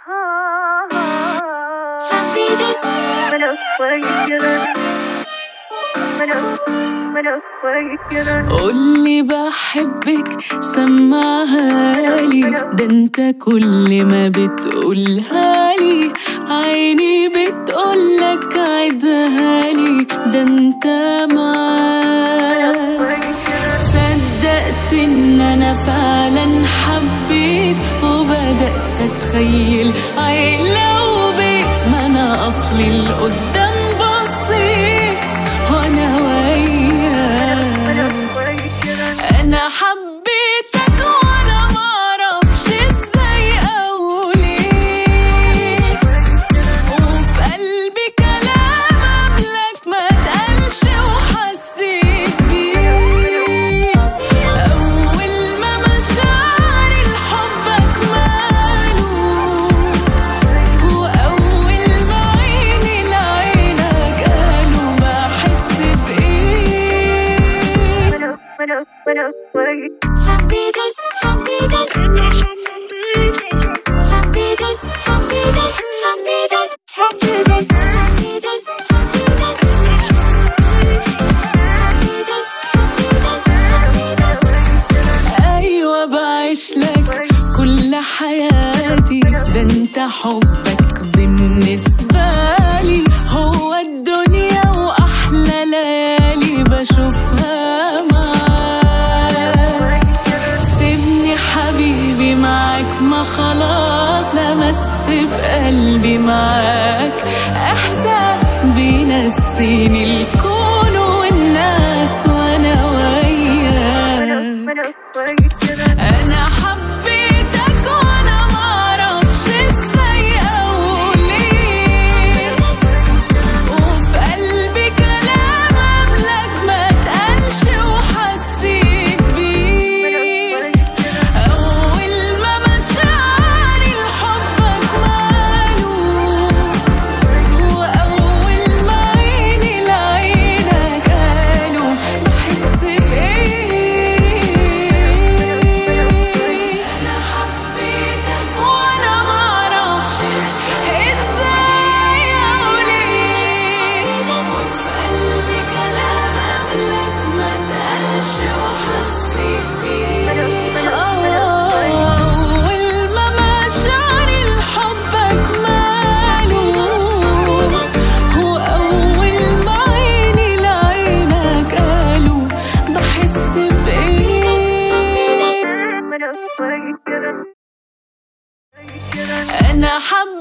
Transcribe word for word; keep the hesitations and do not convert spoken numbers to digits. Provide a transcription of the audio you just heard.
قولي بحبك سمعهالي، ده انت كل ما بتقولهالي عيني بتقولك عيدهالي، ده انت معاك. صدقت ان انا فعلا حبيت وبدأت اتخيل عيلة وبيت، ما انا اصلي القدام بصيت وانا وياك. انا حبيتك وانا معرفش ازاي اقول ايه، وفي قلبي كلام قبلك ما اتقالش وحسيت بيه. اول ما مشاعري لحبك مالوا، واول ما عيني لعينك قالوا بحس بايه. حبيتك حبيتك حبيتك حبيتك حبيتك حبيتك حبيتك. ايوه بعيشلك كل حياتي، ده انت حبك بالنسبة لي هو الدنيا واحلى ليالي بشوفها معاك. سيبني حبيبي معاك، ما خلاص لمست بقلبي معاك احساس بينسيني الكون والناس وانا وياك. انا حبيتك وانا معرفش ازاي اقول ايه، وفي قلبي كلام قبلك ما اتقالش وحسيت بيه. اول ما مشاعري لحبك مالوا، واول ما عيني لعينك قالوا بحس بايه. انا حبيتك وانا معرفش ازاي اقول ايه، وفي قلبي كلام قبلك ما اتقالش وحسيت بيه. اول ما مشاعري لحبك مالوا، واول ما عيني لعينك قالوا بحس بايه. انا حب